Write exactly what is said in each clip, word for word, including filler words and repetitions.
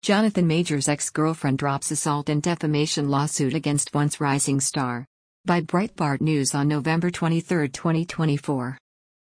Jonathan Majors' ex-girlfriend drops assault and defamation lawsuit against once rising star. By Breitbart News on November twenty-third, twenty twenty-four.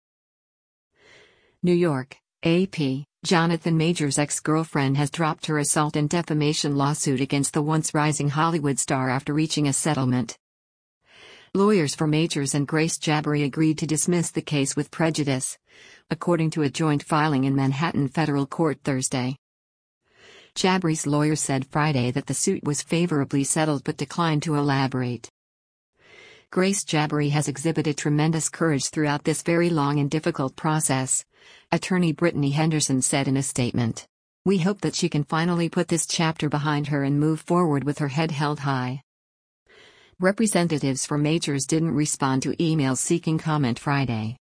New York, A P. Jonathan Majors' ex-girlfriend has dropped her assault and defamation lawsuit against the once rising Hollywood star after reaching a settlement. Lawyers for Majors and Grace Jabbari agreed to dismiss the case with prejudice, according to a joint filing in Manhattan federal court Thursday. Jabbari's lawyer said Friday that the suit was favorably settled but declined to elaborate. Grace Jabbari has exhibited tremendous courage throughout this very long and difficult process, attorney Brittany Henderson said in a statement. We hope that she can finally put this chapter behind her and move forward with her head held high. Representatives for Majors didn't respond to emails seeking comment Friday.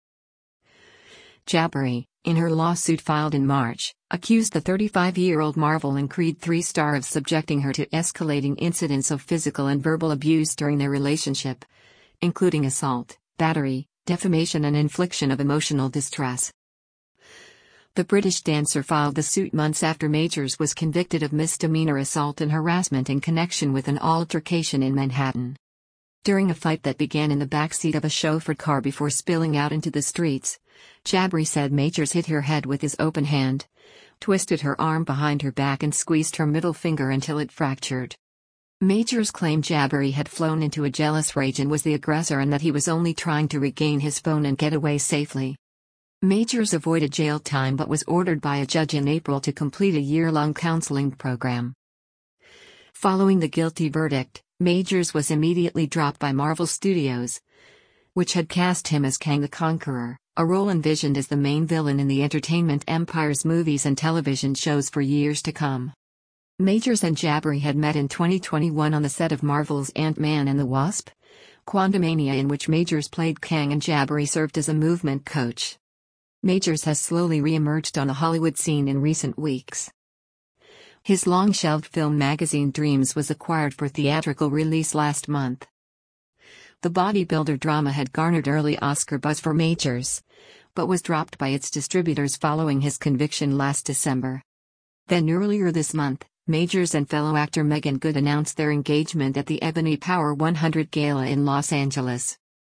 Jabbari, in her lawsuit filed in March, accused the thirty-five-year-old Marvel and Creed three star of subjecting her to escalating incidents of physical and verbal abuse during their relationship, including assault, battery, defamation and infliction of emotional distress. The British dancer filed the suit months after Majors was convicted of misdemeanor assault and harassment in connection with an altercation in Manhattan. During a fight that began in the backseat of a chauffeured car before spilling out into the streets, Jabbari said Majors hit her head with his open hand, twisted her arm behind her back and squeezed her middle finger until it fractured. Majors claimed Jabbari had flown into a jealous rage and was the aggressor and that he was only trying to regain his phone and get away safely. Majors avoided jail time but was ordered by a judge in April to complete a year-long counseling program. Following the guilty verdict, Majors was immediately dropped by Marvel Studios, which had cast him as Kang the Conqueror, a role envisioned as the main villain in the entertainment empire's movies and television shows for years to come. Majors and Jabbari had met in twenty twenty-one on the set of Marvel's Ant-Man and the Wasp: Quantumania, in which Majors played Kang and Jabbari served as a movement coach. Majors has slowly re-emerged on the Hollywood scene in recent weeks. His long-shelved film magazine Dreams was acquired for theatrical release last month. The bodybuilder drama had garnered early Oscar buzz for Majors, but was dropped by its distributors following his conviction last December. Then earlier this month, Majors and fellow actor Meagan Good announced their engagement at the Ebony Power one hundred Gala in Los Angeles.